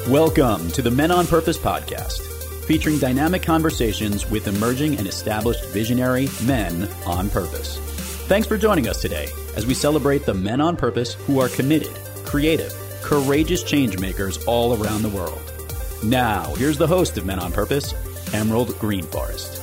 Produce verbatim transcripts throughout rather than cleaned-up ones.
Welcome to the Men on Purpose podcast, featuring dynamic conversations with emerging and established visionary men on purpose. Thanks for joining us today as we celebrate the men on purpose who are committed, creative, courageous change makers all around the world. Now, here's the host of Men on Purpose, Emerald Greenforest.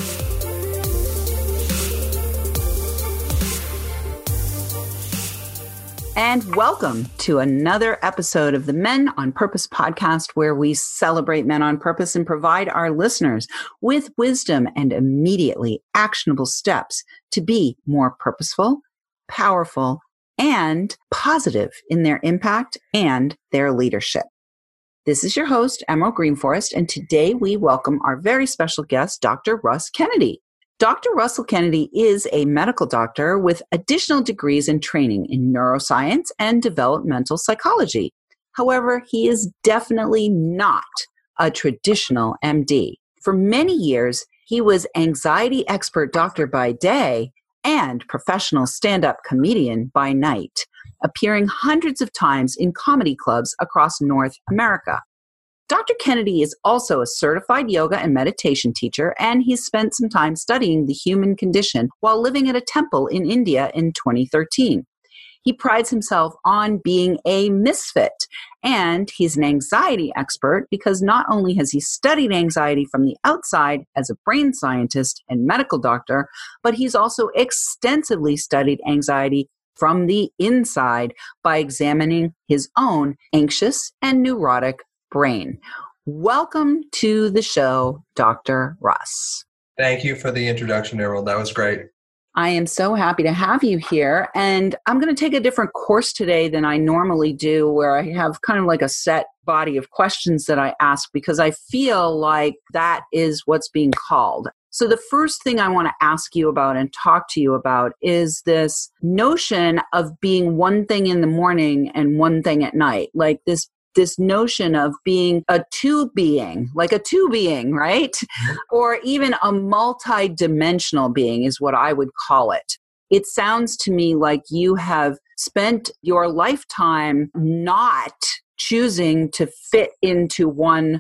And welcome to another episode of the Men on Purpose podcast, where we celebrate men on purpose and provide our listeners with wisdom and immediately actionable steps to be more purposeful, powerful, and positive in their impact and their leadership. This is your host, Emerald Greenforest, and today we welcome our very special guest, Doctor Russ Kennedy. Doctor Russell Kennedy is a medical doctor with additional degrees and training in neuroscience and developmental psychology. However, he is definitely not a traditional M D. For many years, he was anxiety expert doctor by day and professional stand-up comedian by night, appearing hundreds of times in comedy clubs across North America. Doctor Kennedy is also a certified yoga and meditation teacher, and he's spent some time studying the human condition while living at a temple in India in twenty thirteen. He prides himself on being a misfit, and he's an anxiety expert because not only has he studied anxiety from the outside as a brain scientist and medical doctor, but he's also extensively studied anxiety from the inside by examining his own anxious and neurotic brain. Welcome to the show, Doctor Russ. Thank you for the introduction, Emerald. That was great. I am so happy to have you here. And I'm going to take a different course today than I normally do, where I have kind of like a set body of questions that I ask, because I feel like that is what's being called. So the first thing I want to ask you about and talk to you about is this notion of being one thing in the morning and one thing at night, like this this notion of being a two being, like a two being, right? Mm-hmm. Or even a multi-dimensional being is what I would call it. It sounds to me like you have spent your lifetime not choosing to fit into one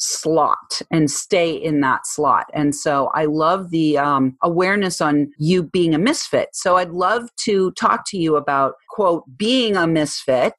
slot and stay in that slot. And so I love the um, awareness on you being a misfit. So I'd love to talk to you about, quote, being a misfit,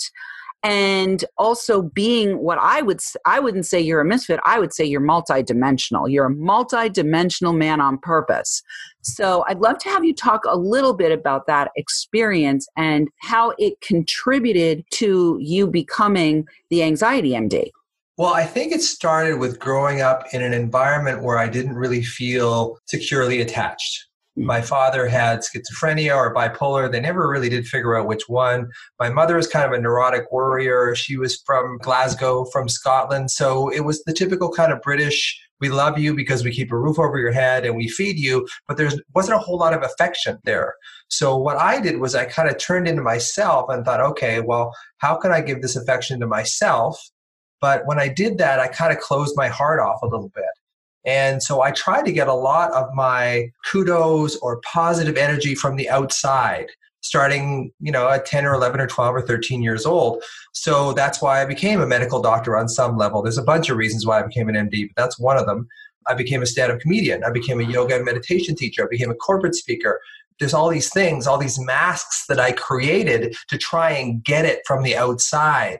and also being what I would, I wouldn't say you're a misfit. I would say you're multidimensional. You're a multidimensional man on purpose. So I'd love to have you talk a little bit about that experience and how it contributed to you becoming the Anxiety M D. Well, I think it started with growing up in an environment where I didn't really feel securely attached. My father had schizophrenia or bipolar. They never really did figure out which one. My mother was kind of a neurotic worrier. She was from Glasgow, from Scotland. So it was the typical kind of British, we love you because we keep a roof over your head and we feed you, but there wasn't a whole lot of affection there. So what I did was I kind of turned into myself and thought, okay, well, how can I give this affection to myself? But when I did that, I kind of closed my heart off a little bit. And so I tried to get a lot of my kudos or positive energy from the outside, starting, you know, at ten or eleven or twelve or thirteen years old. So that's why I became a medical doctor on some level. There's a bunch of reasons why I became an M D, but that's one of them. I became a stand-up comedian. I became a yoga and meditation teacher. I became a corporate speaker. There's all these things, all these masks that I created to try and get it from the outside.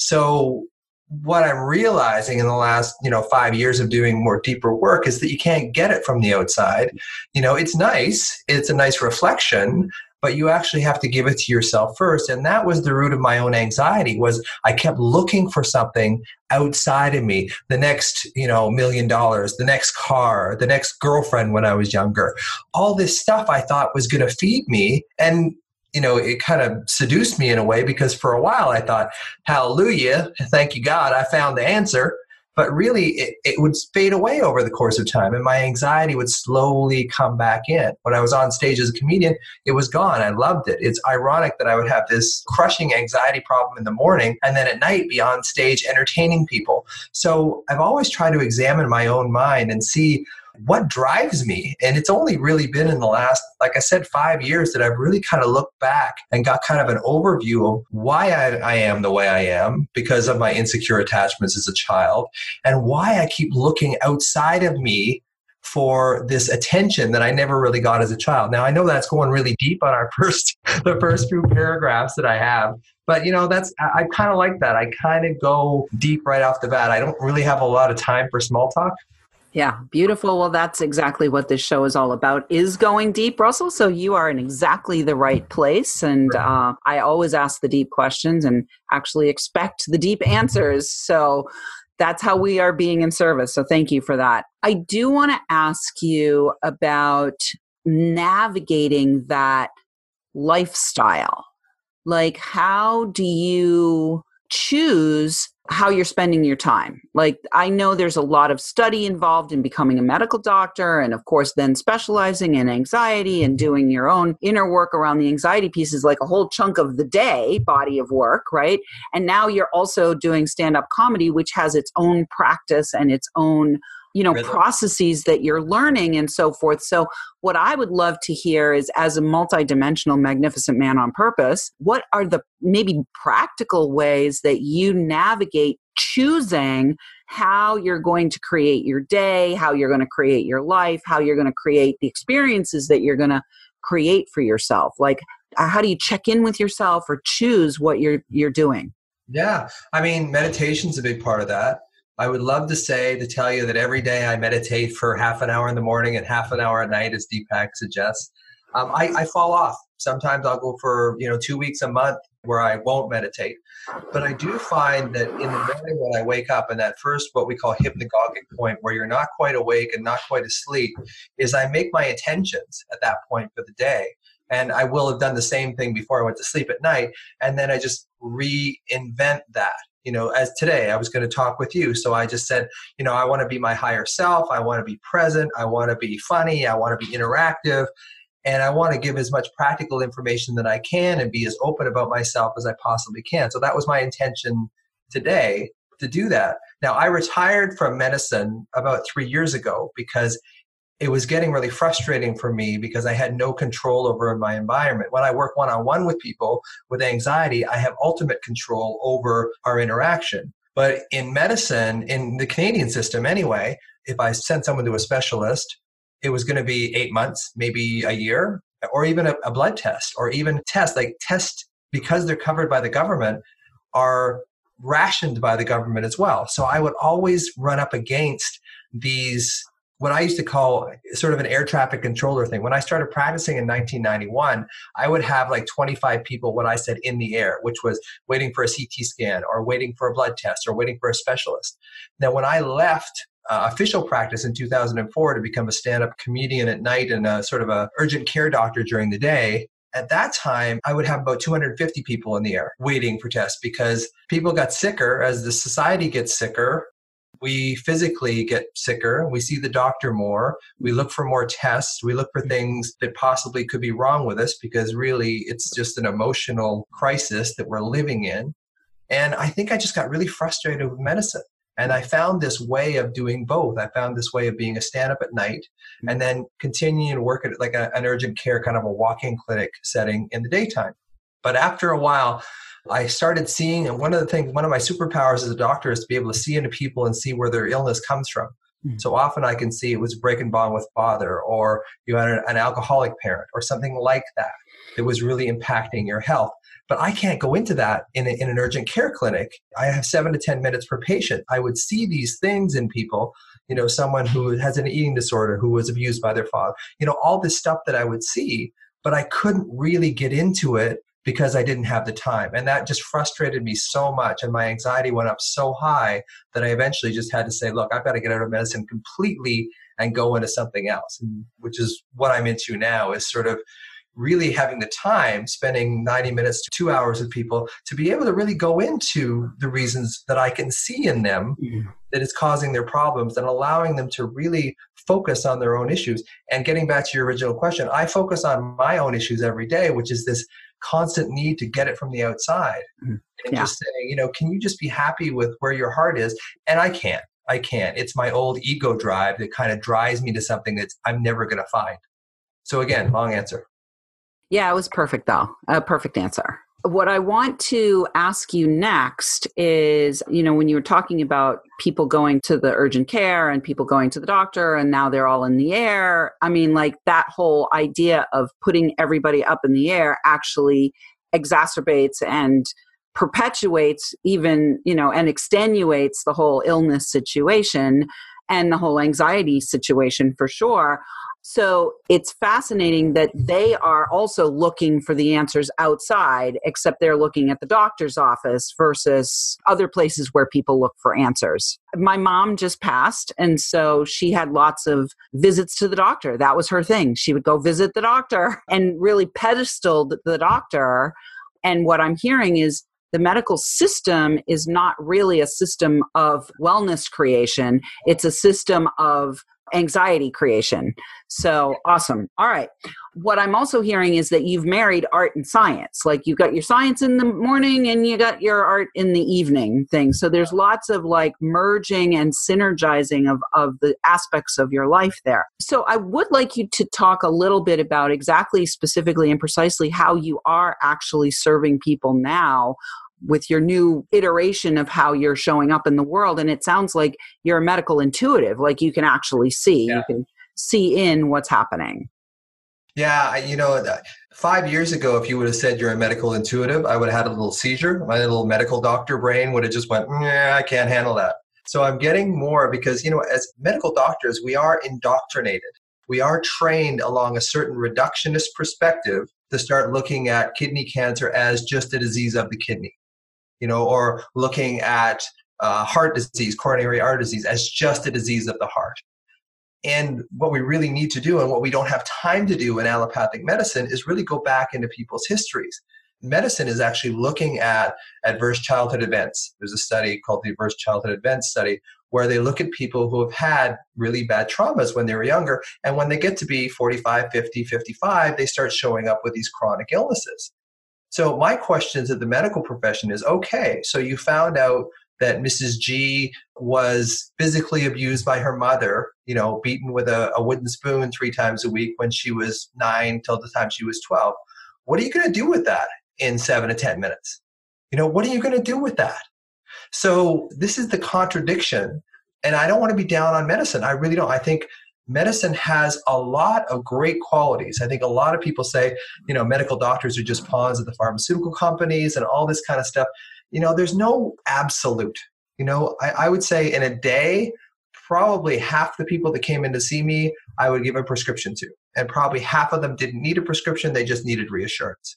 So what I'm realizing in the last, you know, five years of doing more deeper work is that you can't get it from the outside. You know, it's nice. It's a nice reflection, but you actually have to give it to yourself first. And that was the root of my own anxiety, was I kept looking for something outside of me. The next, you know, million dollars, the next car, the next girlfriend when I was younger. All this stuff I thought was going to feed me. And you know, it kind of seduced me in a way, because for a while I thought, hallelujah, thank you, God, I found the answer. But really, it, it would fade away over the course of time, and my anxiety would slowly come back in. When I was on stage as a comedian, it was gone. I loved it. It's ironic that I would have this crushing anxiety problem in the morning, and then at night be on stage entertaining people. So I've always tried to examine my own mind and see, what drives me? And it's only really been in the last, like I said, five years that I've really kind of looked back and got kind of an overview of why I, I am the way I am because of my insecure attachments as a child, and why I keep looking outside of me for this attention that I never really got as a child. Now, I know that's going really deep on our first, the first few paragraphs that I have, but you know, that's, I, I kind of like that. I kind of go deep right off the bat. I don't really have a lot of time for small talk. Yeah, beautiful. Well, that's exactly what this show is all about, is going deep, Russell. So you are in exactly the right place. And uh, I always ask the deep questions and actually expect the deep answers. So that's how we are being in service. So thank you for that. I do want to ask you about navigating that lifestyle. Like, how do you choose how you're spending your time? Like, I know there's a lot of study involved in becoming a medical doctor, and of course then specializing in anxiety and doing your own inner work around the anxiety piece is like a whole chunk of the day body of work, right? And now you're also doing stand-up comedy, which has its own practice and its own, you know, Rhythm. processes that you're learning and so forth. So what I would love to hear is, as a multidimensional, magnificent man on purpose, what are the maybe practical ways that you navigate choosing how you're going to create your day, how you're going to create your life, how you're going to create the experiences that you're going to create for yourself? Like, how do you check in with yourself or choose what you're you're doing? Yeah. I mean, meditation's a big part of that. I would love to say, to tell you that every day I meditate for half an hour in the morning and half an hour at night, as Deepak suggests. Um, I, I fall off. Sometimes I'll go for, you know, two weeks a month where I won't meditate. But I do find that in the morning when I wake up, and that first, what we call hypnagogic point, where you're not quite awake and not quite asleep, is I make my intentions at that point for the day. And I will have done the same thing before I went to sleep at night. And then I just reinvent that. You know, as today, I was going to talk with you. So I just said, you know, I want to be my higher self. I want to be present. I want to be funny. I want to be interactive. And I want to give as much practical information that I can and be as open about myself as I possibly can. So that was my intention today, to do that. Now, I retired from medicine about three years ago because it was getting really frustrating for me because I had no control over my environment. When I work one-on-one with people with anxiety, I have ultimate control over our interaction. But in medicine, in the Canadian system anyway, if I sent someone to a specialist, it was going to be eight months, maybe a year, or even a, a blood test, or even tests. Like tests, because they're covered by the government, are rationed by the government as well. So I would always run up against these, what I used to call sort of an air traffic controller thing. When I started practicing in nineteen ninety-one, I would have like twenty-five people, what I said, in the air, which was waiting for a C T scan or waiting for a blood test or waiting for a specialist. Now, when I left uh, official practice in two thousand four to become a stand-up comedian at night and a sort of a urgent care doctor during the day, at that time, I would have about two hundred fifty people in the air waiting for tests because people got sicker. As the society gets sicker, we physically get sicker. We see the doctor more. We look for more tests. We look for things that possibly could be wrong with us because really it's just an emotional crisis that we're living in. And I think I just got really frustrated with medicine. And I found this way of doing both. I found this way of being a stand-up at night and then continuing to work at like a, an urgent care, kind of a walk-in clinic setting in the daytime. But after a while, I started seeing, and one of the things, one of my superpowers as a doctor is to be able to see into people and see where their illness comes from. Mm-hmm. So often I can see it was breaking bond with father, or you had an, an alcoholic parent, or something like that that was really impacting your health. But I can't go into that in, a, in an urgent care clinic. I have seven to ten minutes per patient. I would see these things in people, you know, someone who has an eating disorder, who was abused by their father, you know, all this stuff that I would see, but I couldn't really get into it because I didn't have the time. And that just frustrated me so much. And my anxiety went up so high that I eventually just had to say, look, I've got to get out of medicine completely and go into something else, and, which is what I'm into now, is sort of really having the time, spending ninety minutes to two hours with people to be able to really go into the reasons that I can see in them mm-hmm. that is causing their problems, and allowing them to really focus on their own issues. And getting back to your original question, I focus on my own issues every day, which is this constant need to get it from the outside mm-hmm. and yeah. just saying, you know, can you just be happy with where your heart is? And I can't. I can't. It's my old ego drive that kind of drives me to something that I'm never going to find. So again, long answer. Yeah, it was perfect though. A perfect answer. What I want to ask you next is, you know, when you were talking about people going to the urgent care and people going to the doctor and now they're all in the air. I mean, like that whole idea of putting everybody up in the air actually exacerbates and perpetuates even, you know, and extenuates the whole illness situation and the whole anxiety situation for sure. So it's fascinating that they are also looking for the answers outside, except they're looking at the doctor's office versus other places where people look for answers. My mom just passed, and so she had lots of visits to the doctor. That was her thing. She would go visit the doctor and really pedestaled the doctor. And what I'm hearing is the medical system is not really a system of wellness creation. It's a system of anxiety creation. So awesome. All right. What I'm also hearing is that you've married art and science. Like you got your science in the morning and you got your art in the evening thing. So there's lots of like merging and synergizing of, of the aspects of your life there. So I would like you to talk a little bit about exactly, specifically and precisely how you are actually serving people now with your new iteration of how you're showing up in the world. And it sounds like you're a medical intuitive, like you can actually see, yeah. You can see in what's happening. Yeah, you know, five years ago, if you would have said you're a medical intuitive, I would have had a little seizure. My little medical doctor brain would have just went, yeah, I can't handle that. So I'm getting more because, you know, as medical doctors, we are indoctrinated. We are trained along a certain reductionist perspective to start looking at kidney cancer as just a disease of the kidney. You know, or looking at uh, heart disease, coronary artery disease, as just a disease of the heart. And what we really need to do, and what we don't have time to do in allopathic medicine, is really go back into people's histories. Medicine is actually looking at adverse childhood events. There's a study called the Adverse Childhood Events Study, where they look at people who have had really bad traumas when they were younger, and when they get to be forty-five, fifty, fifty-five, they start showing up with these chronic illnesses. So my question to the medical profession is, okay, so you found out that Missus G was physically abused by her mother, you know, beaten with a, a wooden spoon three times a week when she was nine till the time she was twelve. What are you going to do with that in seven to ten minutes? You know, what are you going to do with that? So this is the contradiction. And I don't want to be down on medicine. I really don't. I think medicine has a lot of great qualities. I think a lot of people say, you know, medical doctors are just pawns of the pharmaceutical companies and all this kind of stuff. You know, there's no absolute. You know, I, I would say in a day, probably half the people that came in to see me, I would give a prescription to. And probably half of them didn't need a prescription. They just needed reassurance.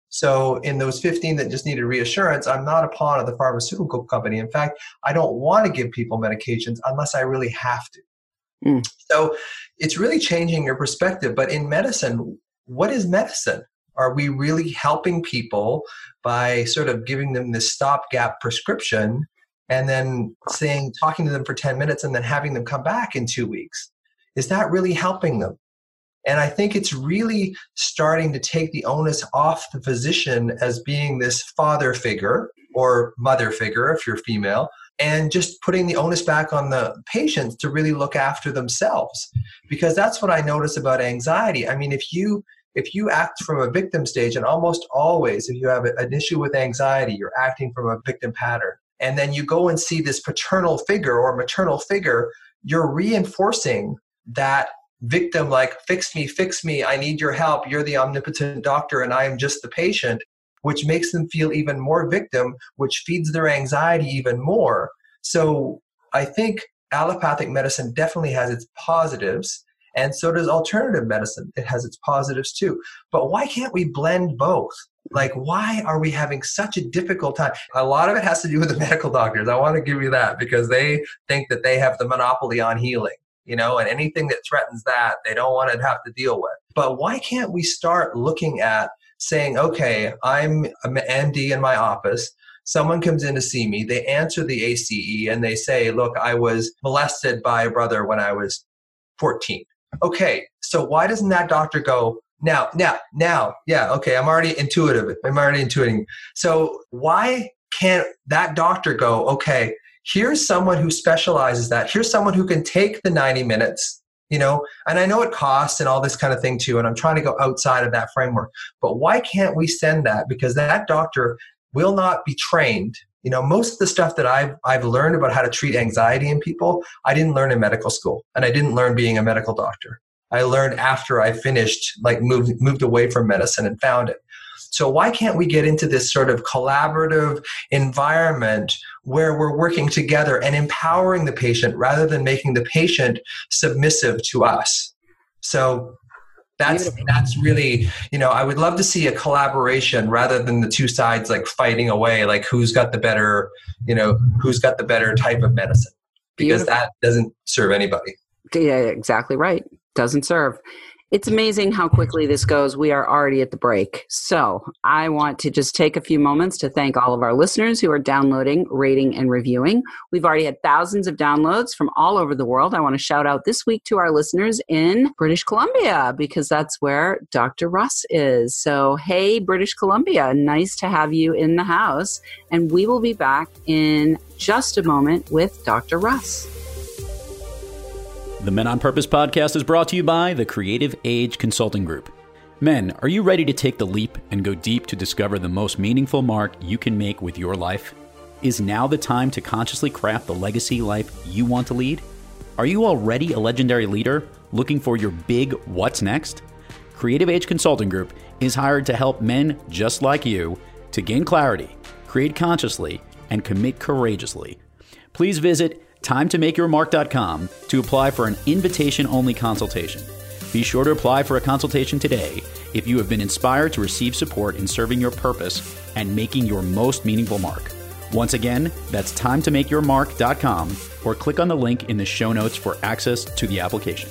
So in those fifteen that just needed reassurance, I'm not a pawn of the pharmaceutical company. In fact, I don't want to give people medications unless I really have to. Mm. So it's really changing your perspective. But in medicine, what is medicine? Are we really helping people by sort of giving them this stopgap prescription and then saying, talking to them for ten minutes and then having them come back in two weeks? Is that really helping them? And I think it's really starting to take the onus off the physician as being this father figure or mother figure if you're female, and just putting the onus back on the patients to really look after themselves. Because that's what I notice about anxiety. I mean, if you if you act from a victim stage, and almost always if you have an issue with anxiety, you're acting from a victim pattern, and then you go and see this paternal figure or maternal figure, you're reinforcing that victim, like, fix me, fix me, I need your help, you're the omnipotent doctor and I am just the patient, which makes them feel even more victim, which feeds their anxiety even more. So I think allopathic medicine definitely has its positives, and so does alternative medicine. It has its positives too. But why can't we blend both? Like, why are we having such a difficult time? A lot of it has to do with the medical doctors. I want to give you that, because they think that they have the monopoly on healing, you know, and anything that threatens that, they don't want to have to deal with. But why can't we start looking at saying, okay, I'm an M D in my office. Someone comes in to see me. They answer the A C E and they say, look, I was molested by a brother when I was fourteen. Okay, so why doesn't that doctor go, now, now, now, yeah, okay, I'm already intuitive. I'm already intuiting. So why can't that doctor go, okay, here's someone who specializes that. Here's someone who can take the ninety minutes, you know, and I know it costs and all this kind of thing too, and I'm trying to go outside of that framework. But why can't we send that? Because that doctor will not be trained. You know, most of the stuff that I've, I've learned about how to treat anxiety in people, I didn't learn in medical school, and I didn't learn being a medical doctor. I learned after I finished, like moved, moved away from medicine and found it. So why can't we get into this sort of collaborative environment where we're working together and empowering the patient rather than making the patient submissive to us? So that's that's really, you know, I would love to see a collaboration rather than the two sides like fighting away, like who's got the better, you know, who's got the better type of medicine, because Beautiful. That doesn't serve anybody. Yeah, exactly right. Doesn't serve. It's amazing how quickly this goes. We are already at the break. So I want to just take a few moments to thank all of our listeners who are downloading, rating, and reviewing. We've already had thousands of downloads from all over the world. I want to shout out this week to our listeners in British Columbia, because that's where Doctor Russ is. So, hey, British Columbia, nice to have you in the house. And we will be back in just a moment with Doctor Russ. The Men on Purpose podcast is brought to you by the Creative Age Consulting Group. Men, are you ready to take the leap and go deep to discover the most meaningful mark you can make with your life? Is now the time to consciously craft the legacy life you want to lead? Are you already a legendary leader looking for your big what's next? Creative Age Consulting Group is hired to help men just like you to gain clarity, create consciously, and commit courageously. Please visit time to make your mark dot com to apply for an invitation-only consultation. Be sure to apply for a consultation today if you have been inspired to receive support in serving your purpose and making your most meaningful mark. Once again, that's time to make your mark dot com, or click on the link in the show notes for access to the application.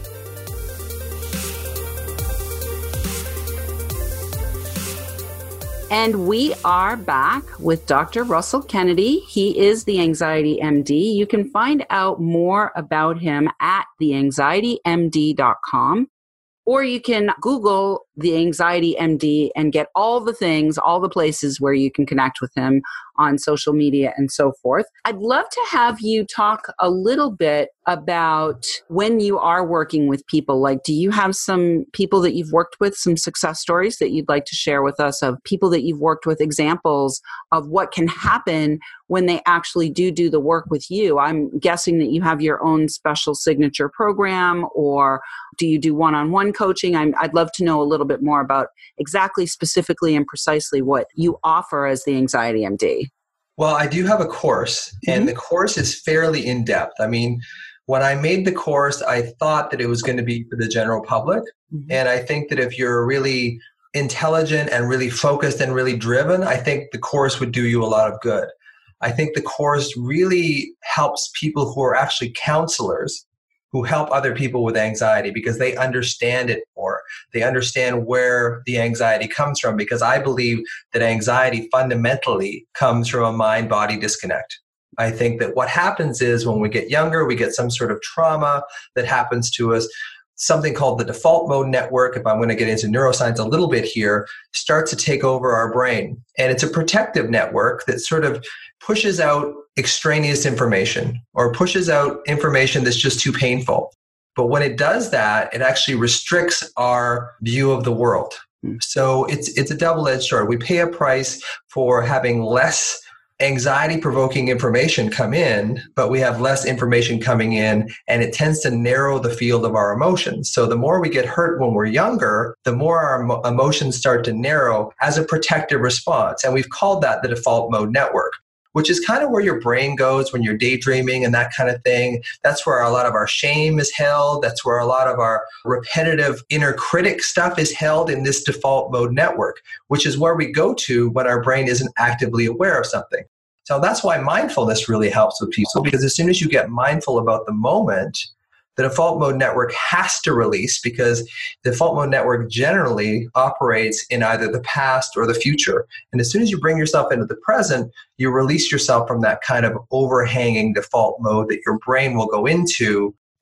And we are back with Doctor Russell Kennedy. He is the Anxiety M D. You can find out more about him at the anxiety m d dot com, or you can Google the Anxiety M D and get all the things, all the places where you can connect with him on social media and so forth. I'd love to have you talk a little bit about when you are working with people. Like, do you have some people that you've worked with, some success stories that you'd like to share with us of people that you've worked with, examples of what can happen when they actually do do the work with you? I'm guessing that you have your own special signature program, or do you do one-on-one coaching? I'm, I'd love to know a little bit more about exactly, specifically, and precisely what you offer as the Anxiety M D. Well, I do have a course, and mm-hmm. the course is fairly in-depth. I mean, when I made the course, I thought that it was going to be for the general public. Mm-hmm. And I think that if you're really intelligent and really focused and really driven, I think the course would do you a lot of good. I think the course really helps people who are actually counselors, who help other people with anxiety, because they understand it more. They understand where the anxiety comes from, because I believe that anxiety fundamentally comes from a mind-body disconnect. I think that what happens is when we get younger, we get some sort of trauma that happens to us. Something called the default mode network, if I'm going to get into neuroscience a little bit here, starts to take over our brain. And it's a protective network that sort of pushes out extraneous information, or pushes out information that's just too painful. But when it does that, it actually restricts our view of the world. So it's it's a double-edged sword. We pay a price for having less anxiety-provoking information come in, but we have less information coming in, and it tends to narrow the field of our emotions. So the more we get hurt when we're younger, the more our emo- emotions start to narrow as a protective response. And we've called that the default mode network, which is kind of where your brain goes when you're daydreaming and that kind of thing. That's where a lot of our shame is held. That's where a lot of our repetitive inner critic stuff is held, in this default mode network, which is where we go to when our brain isn't actively aware of something. So that's why mindfulness really helps with people, because as soon as you get mindful about the moment, the default mode network has to release, because the default mode network generally operates in either the past or the future. And as soon as you bring yourself into the present, you release yourself from that kind of overhanging default mode that your brain will go into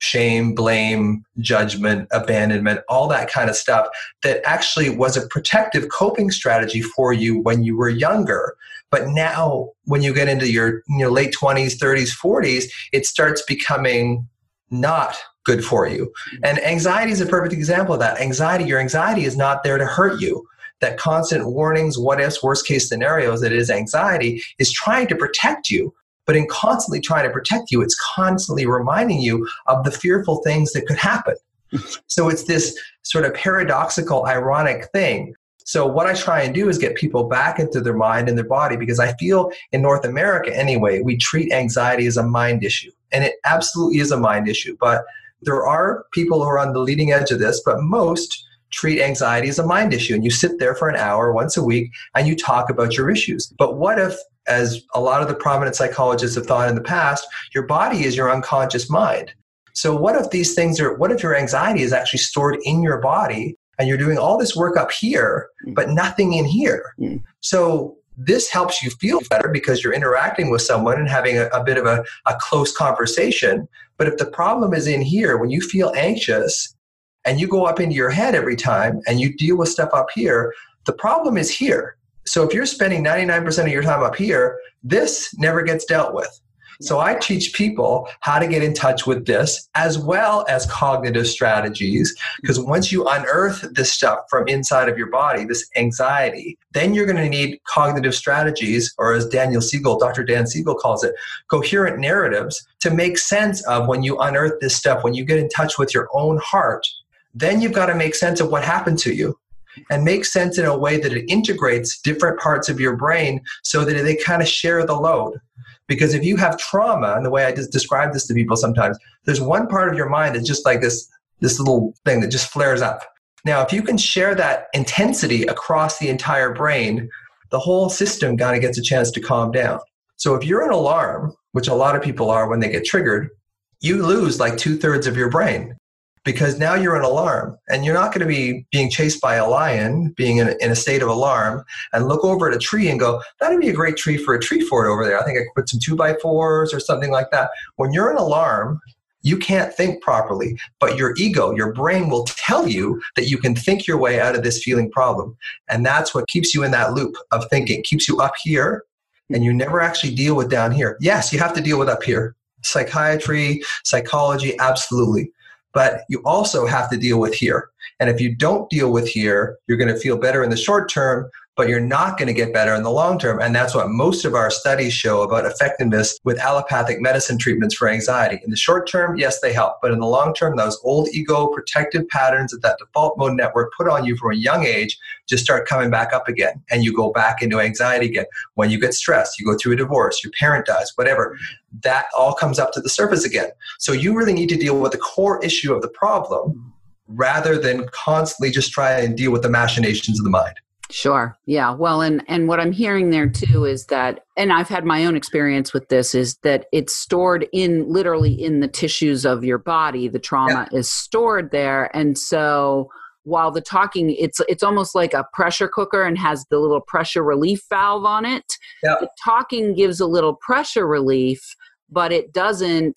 shame, blame, judgment, abandonment, all that kind of stuff that actually was a protective coping strategy for you when you were younger. But now when you get into your, your late twenties, thirties, forties, it starts becoming not good for you. And anxiety is a perfect example of that. Anxiety, your anxiety is not there to hurt you. That constant warnings, what ifs, worst case scenarios that is anxiety is trying to protect you. But in constantly trying to protect you, it's constantly reminding you of the fearful things that could happen. So it's this sort of paradoxical, ironic thing. So what I try and do is get people back into their mind and their body, because I feel in North America anyway, we treat anxiety as a mind issue. And it absolutely is a mind issue. But there are people who are on the leading edge of this, but most treat anxiety as a mind issue. And you sit there for an hour once a week and you talk about your issues. But what if, as a lot of the prominent psychologists have thought in the past, your body is your unconscious mind? So what if these things are, what if your anxiety is actually stored in your body and you're doing all this work up here, but nothing in here? Mm. So this helps you feel better because you're interacting with someone and having a, a bit of a, a close conversation. But if the problem is in here, when you feel anxious and you go up into your head every time and you deal with stuff up here, the problem is here. So if you're spending ninety-nine percent of your time up here, this never gets dealt with. So I teach people how to get in touch with this as well as cognitive strategies, because once you unearth this stuff from inside of your body, this anxiety, then you're going to need cognitive strategies, or as Daniel Siegel, Doctor Dan Siegel calls it, coherent narratives to make sense of when you unearth this stuff, when you get in touch with your own heart. Then you've got to make sense of what happened to you and make sense in a way that it integrates different parts of your brain so that they kind of share the load. Because if you have trauma, and the way I just describe this to people sometimes, there's one part of your mind that's just like this, this little thing that just flares up. Now, if you can share that intensity across the entire brain, the whole system kind of gets a chance to calm down. So if you're an alarm, which a lot of people are when they get triggered, you lose like two thirds of your brain. Because now you're an alarm and you're not going to be being chased by a lion, being in a, in a state of alarm, and look over at a tree and go, that'd be a great tree for a tree fort over there. I think I could put some two by fours or something like that. When you're an alarm, you can't think properly, but your ego, your brain will tell you that you can think your way out of this feeling problem. And that's what keeps you in that loop of thinking, keeps you up here, and you never actually deal with down here. Yes, you have to deal with up here. Psychiatry, psychology, absolutely. But you also have to deal with here. And if you don't deal with here, you're going to feel better in the short term, but you're not going to get better in the long term. And that's what most of our studies show about effectiveness with allopathic medicine treatments for anxiety. In the short term, yes, they help. But in the long term, those old ego protective patterns that that default mode network put on you from a young age just start coming back up again. And you go back into anxiety again. When you get stressed, you go through a divorce, your parent dies, whatever, that all comes up to the surface again. So you really need to deal with the core issue of the problem rather than constantly just try and deal with the machinations of the mind. Sure. Yeah. Well, and, and what I'm hearing there too is that, and I've had my own experience with this, is that it's stored in literally in the tissues of your body. The trauma yeah. is stored there. And so while the talking, it's, it's almost like a pressure cooker and has the little pressure relief valve on it. Yeah. The talking gives a little pressure relief, but it doesn't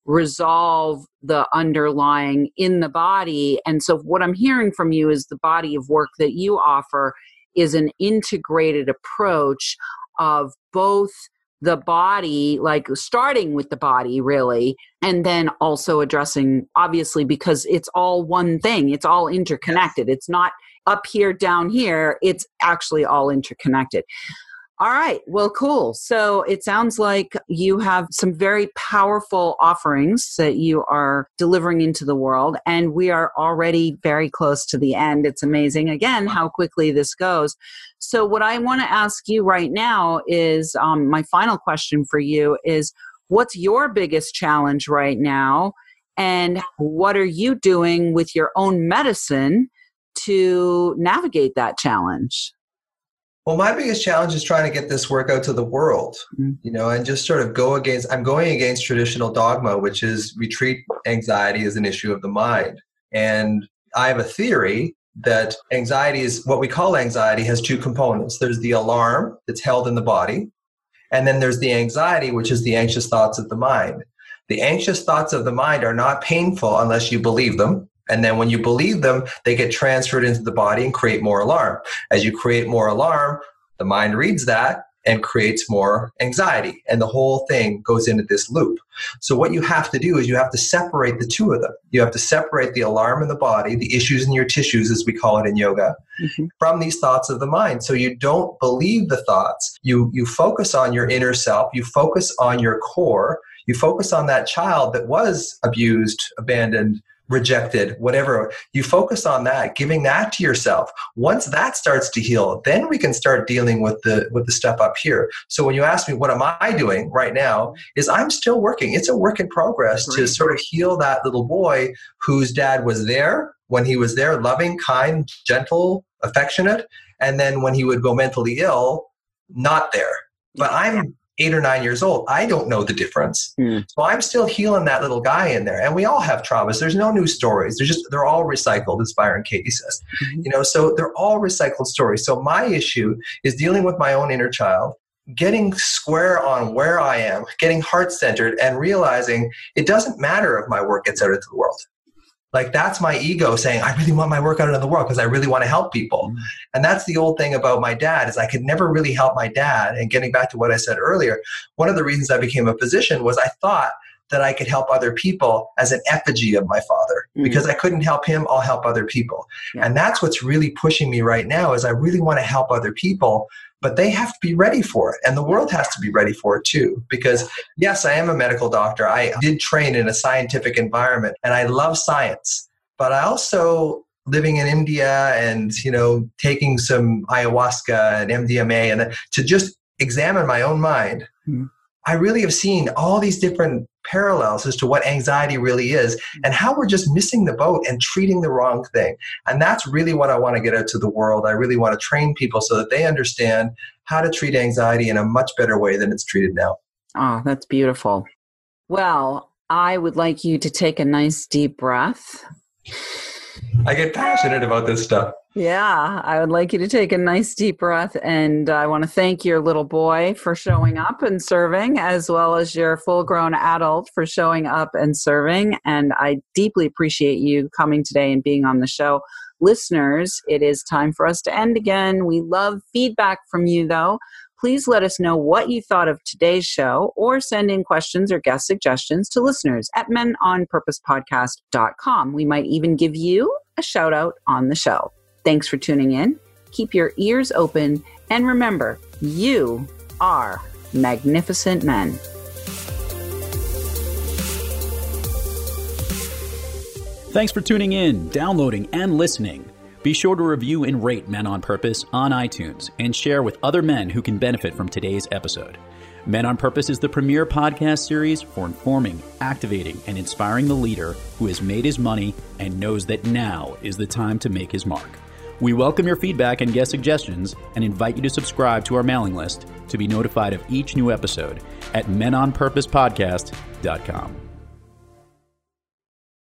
resolve the underlying in the body. And so what I'm hearing from you is the body of work that you offer is an integrated approach of both the body, like starting with the body really, and then also addressing, obviously, because it's all one thing, it's all interconnected. It's not up here, down here, it's actually all interconnected. All right. Well, cool. So it sounds like you have some very powerful offerings that you are delivering into the world, and we are already very close to the end. It's amazing, again, how quickly this goes. So what I want to ask you right now is, um, my final question for you is, what's your biggest challenge right now? And what are you doing with your own medicine to navigate that challenge? Well, my biggest challenge is trying to get this work out to the world, mm-hmm. you know, and just sort of go against, I'm going against traditional dogma, which is we treat anxiety as an issue of the mind. And I have a theory that anxiety is, what we call anxiety has two components. There's the alarm that's held in the body, and then there's the anxiety, which is the anxious thoughts of the mind. The anxious thoughts of the mind are not painful unless you believe them. And then when you believe them, they get transferred into the body and create more alarm. As you create more alarm, the mind reads that and creates more anxiety. And the whole thing goes into this loop. So what you have to do is you have to separate the two of them. You have to separate the alarm in the body, the issues in your tissues, as we call it in yoga, mm-hmm. from these thoughts of the mind. So you don't believe the thoughts. You, you focus on your inner self. You focus on your core. You focus on that child that was abused, abandoned, rejected, whatever. You focus on that, giving that to yourself. Once that starts to heal, then we can start dealing with the with the stuff up here. So when you ask me, what am I doing right now, is I'm still working. It's a work in progress to sort of heal that little boy whose dad was there when he was there, loving, kind, gentle, affectionate. And then when he would go mentally ill, not there. But I'm eight or nine years old. I don't know the difference. Mm. So I'm still healing that little guy in there. And we all have traumas. There's no new stories. They're just, they're all recycled, as Byron Katie says. Mm-hmm. You know, so they're all recycled stories. So my issue is dealing with my own inner child, getting square on where I am, getting heart-centered, and realizing it doesn't matter if my work gets out into the world. Like, that's my ego saying, I really want my work out into the world because I really want to help people. Mm-hmm. And that's the old thing about my dad, is I could never really help my dad. And getting back to what I said earlier, one of the reasons I became a physician was I thought that I could help other people as an effigy of my father. Mm-hmm. Because I couldn't help him, I'll help other people. Yeah. And that's what's really pushing me right now, is I really want to help other people, but they have to be ready for it. And the world has to be ready for it too. Because yes, I am a medical doctor. I did train in a scientific environment and I love science, but I also, living in India and, you know, taking some ayahuasca and M D M A and to just examine my own mind, mm-hmm. I really have seen all these different parallels as to what anxiety really is and how we're just missing the boat and treating the wrong thing. And that's really what I want to get out to the world. I really want to train people so that they understand how to treat anxiety in a much better way than it's treated now. Oh, that's beautiful. Well, I would like you to take a nice deep breath. I get passionate about this stuff. Yeah, I would like you to take a nice deep breath, and I want to thank your little boy for showing up and serving, as well as your full-grown adult for showing up and serving, and I deeply appreciate you coming today and being on the show. Listeners, it is time for us to end again. We love feedback from you, though. Please let us know what you thought of today's show, or send in questions or guest suggestions to listeners at men on purpose podcast dot com. We might even give you a shout out on the show. Thanks for tuning in. Keep your ears open, and remember, you are magnificent men. Thanks for tuning in, downloading, and listening. Be sure to review and rate Men on Purpose on iTunes and share with other men who can benefit from today's episode. Men on Purpose is the premier podcast series for informing, activating, and inspiring the leader who has made his money and knows that now is the time to make his mark. We welcome your feedback and guest suggestions and invite you to subscribe to our mailing list to be notified of each new episode at men on purpose podcast dot com.